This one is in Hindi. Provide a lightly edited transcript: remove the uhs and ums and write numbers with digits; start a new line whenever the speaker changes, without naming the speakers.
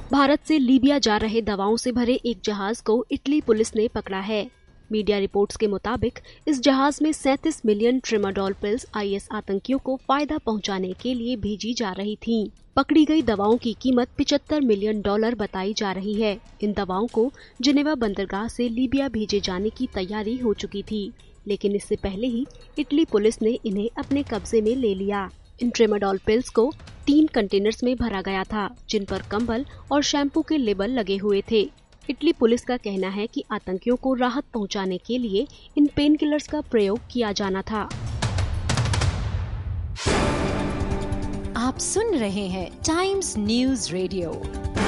भारत से लीबिया जा रहे दवाओं से भरे एक जहाज को इटली पुलिस ने पकड़ा है। मीडिया रिपोर्ट्स के मुताबिक इस जहाज में 37 मिलियन ट्रिमाडोल पिल्स आईएस आतंकियों को फायदा पहुंचाने के लिए भेजी जा रही थीं। पकड़ी गई दवाओं की कीमत $75 मिलियन बताई जा रही है। इन दवाओं को जिनेवा बंदरगाह से लीबिया भेजे जाने की तैयारी हो चुकी थी, लेकिन इससे पहले ही इटली पुलिस ने इन्हें अपने कब्जे में ले लिया। इन ट्रिमाडोल पिल्स को 3 कंटेनर्स में भरा गया था, जिन पर कंबल और शैम्पू के लेबल लगे हुए थे। इटली पुलिस का कहना है कि आतंकियों को राहत पहुंचाने के लिए इन पेन किलर्स का प्रयोग किया जाना था।
आप सुन रहे हैं टाइम्स न्यूज़ रेडियो।